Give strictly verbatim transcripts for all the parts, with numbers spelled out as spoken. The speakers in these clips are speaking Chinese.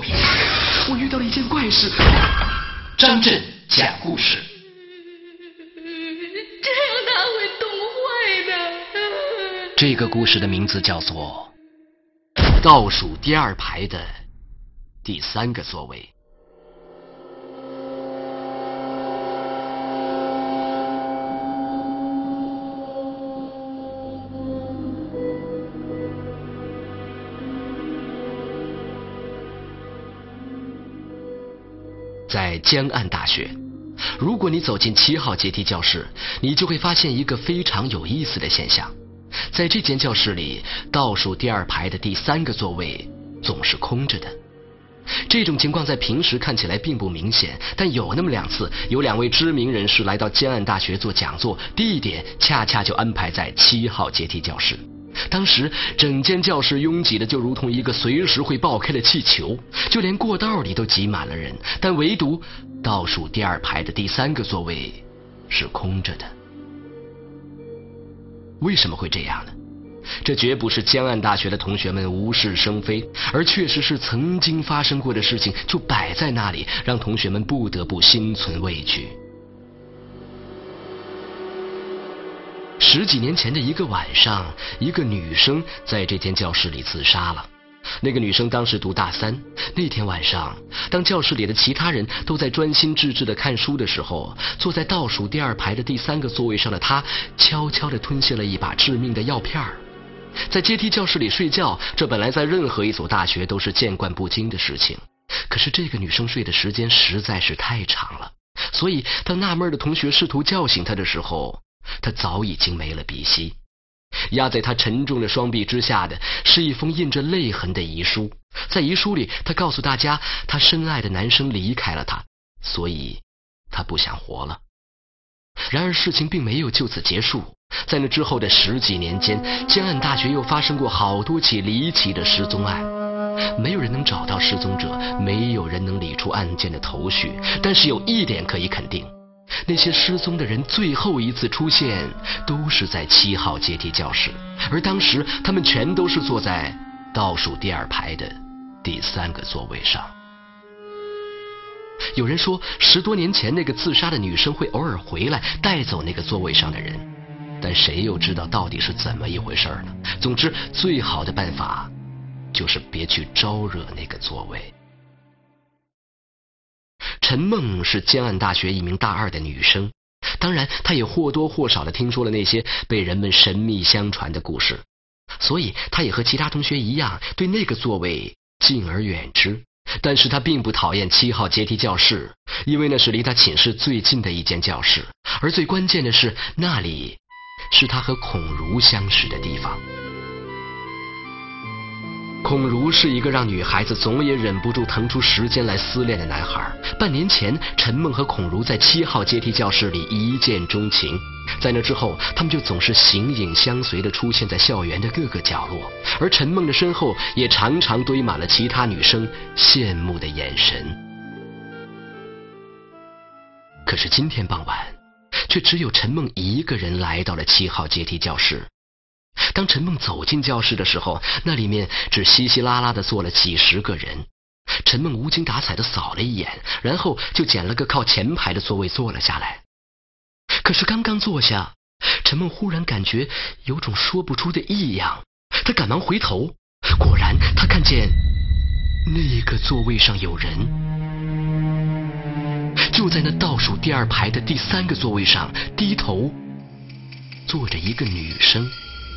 平安，我遇到了一件怪事。 张震讲故事。 这样他会冻坏的。 这个故事的名字叫做倒数第二排的第三个座位。在江岸大学，如果你走进七号阶梯教室，你就会发现一个非常有意思的现象。在这间教室里，倒数第二排的第三个座位总是空着的。这种情况在平时看起来并不明显，但有那么两次，有两位知名人士来到江岸大学做讲座，地点恰恰就安排在七号阶梯教室。当时整间教室拥挤的就如同一个随时会爆开的气球，就连过道里都挤满了人，但唯独倒数第二排的第三个座位是空着的。为什么会这样呢？这绝不是江岸大学的同学们无事生非，而确实是曾经发生过的事情，就摆在那里，让同学们不得不心存畏惧。十几年前的一个晚上，一个女生在这间教室里自杀了。那个女生当时读大三，那天晚上，当教室里的其他人都在专心致志地看书的时候，坐在倒数第二排的第三个座位上的她，悄悄地吞下了一把致命的药片儿。在阶梯教室里睡觉，这本来在任何一所大学都是见惯不惊的事情，可是这个女生睡的时间实在是太长了，所以当纳闷的同学试图叫醒她的时候，她早已经没了鼻息。压在她沉重的双臂之下的是一封印着泪痕的遗书，在遗书里，她告诉大家，她深爱的男生离开了她，所以她不想活了。然而事情并没有就此结束，在那之后的十几年间，江岸大学又发生过好多起离奇的失踪案，没有人能找到失踪者，没有人能理出案件的头绪，但是有一点可以肯定，那些失踪的人最后一次出现都是在七号阶梯教室，而当时他们全都是坐在倒数第二排的第三个座位上。有人说，十多年前那个自杀的女生会偶尔回来带走那个座位上的人，但谁又知道到底是怎么一回事呢？总之，最好的办法就是别去招惹那个座位。陈梦是江岸大学一名大二的女生，当然她也或多或少地听说了那些被人们神秘相传的故事，所以她也和其他同学一样对那个座位敬而远之。但是她并不讨厌七号阶梯教室，因为那是离她寝室最近的一间教室，而最关键的是，那里是她和孔如相识的地方。孔如是一个让女孩子总也忍不住腾出时间来思恋的男孩。半年前，陈梦和孔如在七号阶梯教室里一见钟情，在那之后，他们就总是形影相随地出现在校园的各个角落，而陈梦的身后也常常堆满了其他女生羡慕的眼神。可是今天傍晚，却只有陈梦一个人来到了七号阶梯教室。当陈梦走进教室的时候，那里面只稀稀拉拉地坐了几十个人。陈梦无精打采地扫了一眼，然后就捡了个靠前排的座位坐了下来。可是刚刚坐下，陈梦忽然感觉有种说不出的异样，她赶忙回头，果然她看见那个座位上有人，就在那倒数第二排的第三个座位上，低头坐着一个女生。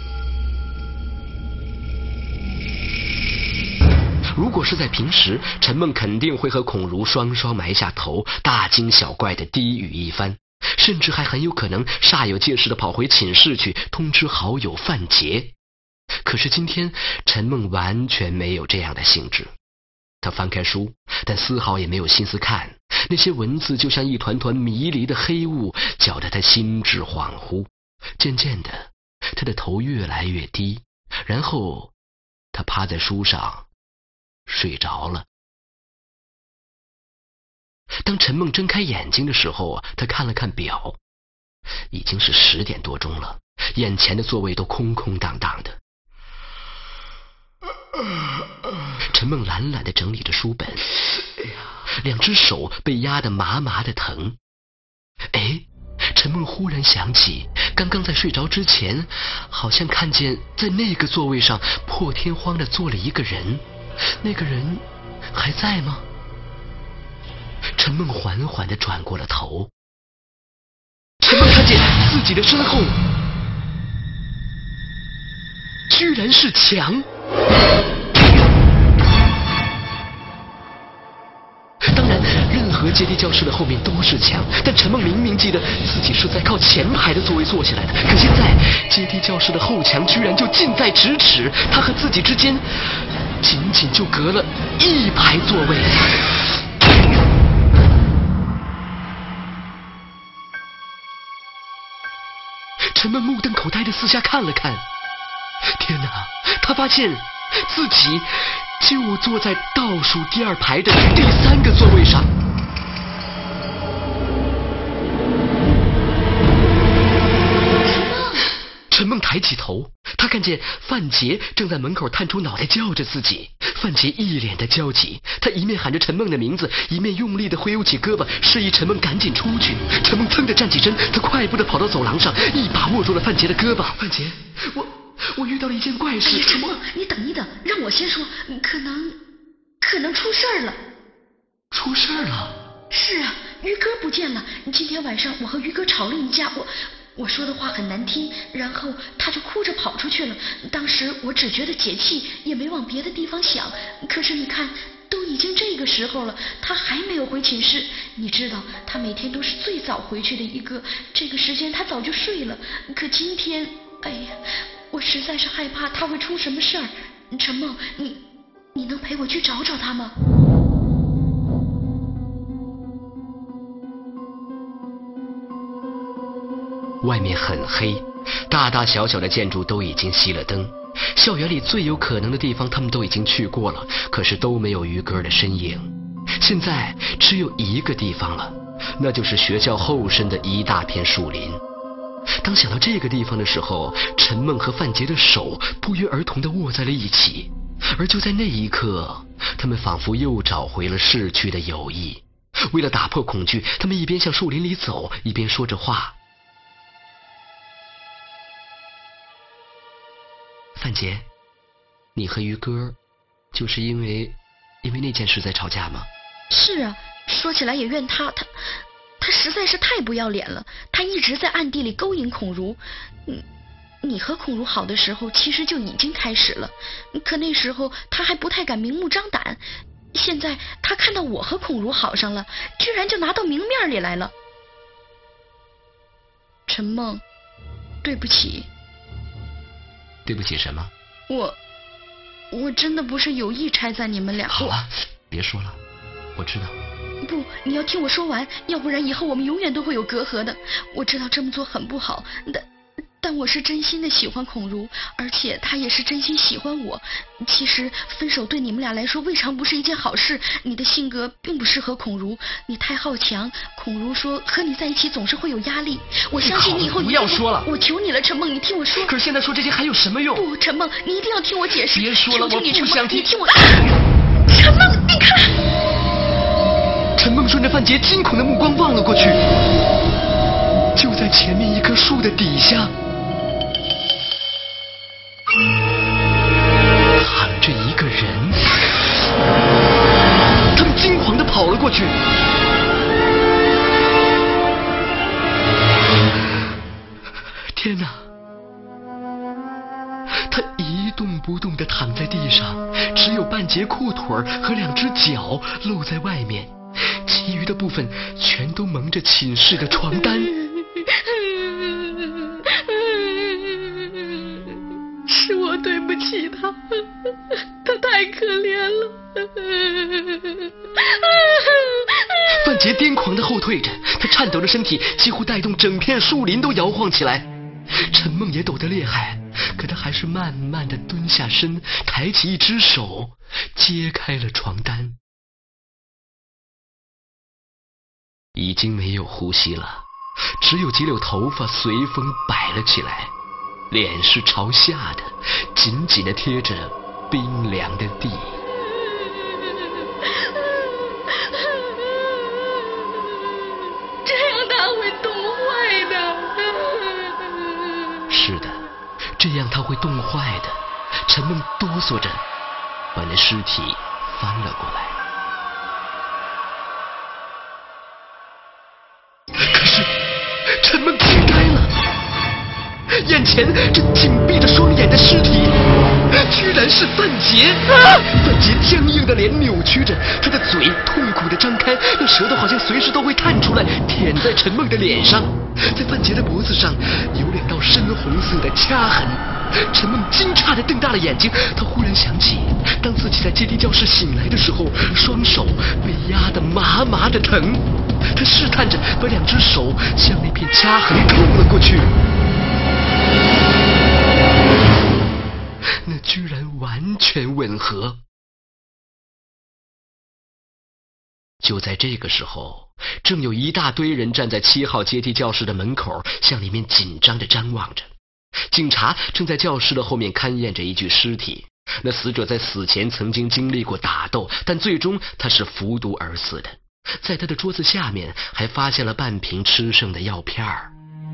如果是在平时，陈梦肯定会和孔如双双埋下头，大惊小怪的低语一番，甚至还很有可能煞有介事的跑回寝室去通知好友范杰。可是今天陈梦完全没有这样的兴致，她翻开书，但丝毫也没有心思看，那些文字就像一团团迷离的黑雾，搅得她心智恍惚。渐渐的，她的头越来越低，然后她趴在书上睡着了。当陈梦睁开眼睛的时候，她看了看表，已经是十点多钟了，眼前的座位都空空荡荡的。 陈梦懒懒地整理着书本，两只手被压得麻麻的疼。哎，陈梦忽然想起，刚刚在睡着之前，好像看见在那个座位上破天荒地坐了一个人。那个人还在吗？陈梦缓缓地转过了头，陈梦看见自己的身后居然是墙。当然，任何阶梯教室的后面都是墙，但陈梦明明记得自己是在靠前排的座位坐下来的，可现在阶梯教室的后墙居然就近在咫尺，他和自己之间仅仅就隔了一排座位。陈梦目瞪口呆地四下看了看，天哪，他发现自己就坐在倒数第二排的第三个座位上。陈梦抬起头，他看见范杰正在门口探出脑袋叫着自己。范杰一脸的焦急，他一面喊着陈梦的名字，一面用力地挥舞起胳膊，示意陈梦赶紧出去。陈梦噌地站起身，他快步地跑到走廊上，一把握住了范杰的胳膊。范杰，我我遇到了一件怪事。 哎呀，陈梦，你等一等，让我先说，可能可能出事儿了。 出事儿了？ 是啊，于哥不见了。今天晚上我和于哥吵了一架，我我说的话很难听，然后他就哭着跑出去了。当时我只觉得解气，也没往别的地方想。可是你看，都已经这个时候了，他还没有回寝室。你知道，他每天都是最早回去的一个，这个时间他早就睡了。可今天，哎呀，我实在是害怕他会出什么事儿。陈梦，你你能陪我去找找他吗？ 外面很黑，大大小小的建筑都已经熄了灯，校园里最有可能的地方他们都已经去过了，可是都没有于哥的身影。现在只有一个地方了，那就是学校后身的一大片树林。当想到这个地方的时候，陈梦和范杰的手不约而同地握在了一起，而就在那一刻，他们仿佛又找回了逝去的友谊。为了打破恐惧，他们一边向树林里走，一边说着话。范杰，你和于哥就是因为因为那件事在吵架吗？ 是啊，说起来也怨他，他他实在是太不要脸了，他一直在暗地里勾引孔如。你你和孔如好的时候其实就已经开始了，可那时候他还不太敢明目张胆，现在他看到我和孔如好上了，居然就拿到明面里来了。陈梦，对不起。 对不起什么？ 我我真的不是有意拆散你们俩。 好了，别说了，我知道。 不，你要听我说完，要不然以后我们永远都会有隔阂的。我知道这么做很不好，但但我是真心的喜欢孔如，而且她也是真心喜欢我。其实分手对你们俩来说未尝不是一件好事，你的性格并不适合孔如，你太好强，孔如说和你在一起总是会有压力。我相信你以后不要说了， 我求你了，陈梦，你听我说。 可是现在说这些还有什么用？ 不，陈梦，你一定要听我解释。 别说了，我不想听。 你听我。陈梦，你看。 陈梦顺着范杰惊恐的目光望了过去，就在前面一棵树的底下，躺着一个人。他们惊慌地跑了过去。天哪！他一动不动地躺在地上，只有半截裤腿和两只脚露在外面，其余的部分全都蒙着寝室的床单。 是我对不起他，他太可怜了。 范杰癫狂地后退着，他颤抖的身体几乎带动整片树林都摇晃起来。陈梦也抖得厉害，可他还是慢慢地蹲下身，抬起一只手揭开了床单。已经没有呼吸了，只有几绺头发随风摆了起来，脸是朝下的，紧紧地贴着冰凉的地。 这样他会冻坏的。 是的，这样他会冻坏的。陈梦哆嗦着把那尸体翻了过来。可是陈梦惊呆了，眼前这紧闭着双眼的尸体居然是范杰！范杰僵硬的脸扭曲着，他的嘴痛苦地张开，那舌头好像随时都会探出来舔在陈梦的脸上。在范杰的脖子上有两道深红色的掐痕。陈梦惊诧地瞪大了眼睛，他忽然想起，当自己在阶梯教室醒来的时候，双手被压得麻麻的疼。他试探着把两只手向那片掐痕扣了过去，那居然完全吻合。就在这个时候，正有一大堆人站在七号阶梯教室的门口，向里面紧张地张望着。警察正在教室的后面勘验着一具尸体，那死者在死前曾经经历过打斗，但最终他是服毒而死的。在他的桌子下面还发现了半瓶吃剩的药片儿。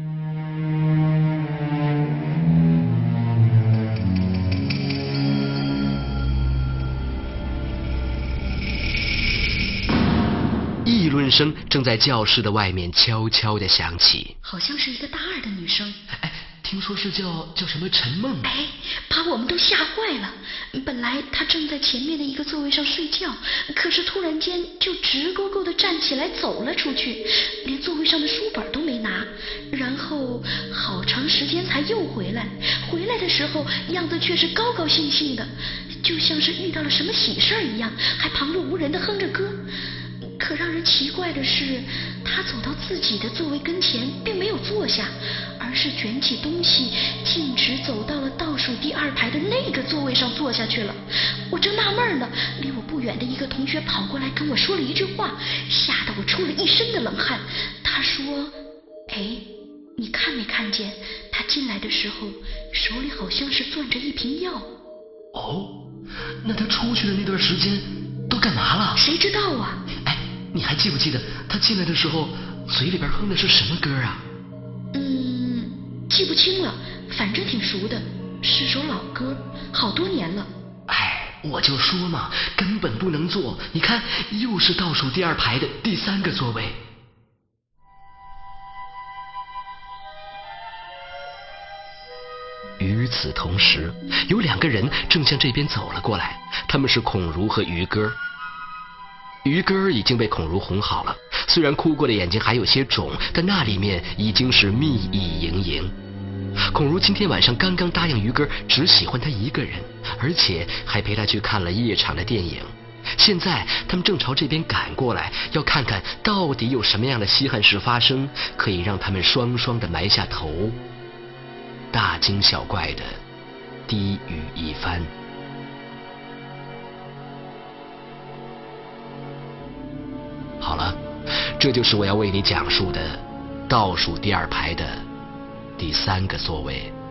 议论声正在教室的外面悄悄地响起， 好像是一个大二的女生。 哎，听说是叫叫什么陈梦？ 哎，把我们都吓坏了。本来她正在前面的一个座位上睡觉，可是突然间就直勾勾地站起来走了出去，连座位上的书本都没拿，然后好长时间才又回来。回来的时候样子却是高高兴兴的，就像是遇到了什么喜事儿一样，还旁若无人地哼着歌。可让人奇怪的是，他走到自己的座位跟前，并没有坐下，而是卷起东西，径直走到了倒数第二排的那个座位上坐下去了。我正纳闷呢，离我不远的一个同学跑过来跟我说了一句话，吓得我出了一身的冷汗。他说：“哎，你看没看见他进来的时候，手里好像是攥着一瓶药？” 哦，那他出去的那段时间都干嘛了？ 谁知道啊？ 哎，你还记不记得他进来的时候嘴里边哼的是什么歌啊？ 嗯，记不清了，反正挺熟的，是首老歌，好多年了。 哎，我就说嘛，根本不能坐。你看，又是倒数第二排的第三个座位。与此同时，有两个人正向这边走了过来，他们是孔如和于歌。于歌已经被孔如哄好了，虽然哭过的眼睛还有些肿，但那里面已经是蜜意盈盈。孔如今天晚上刚刚答应于歌只喜欢他一个人，而且还陪他去看了夜场的电影。现在他们正朝这边赶过来，要看看到底有什么样的稀罕事发生，可以让他们双双的埋下头，大惊小怪的低语一番。好了，这就是我要为你讲述的倒数第二排的第三个座位。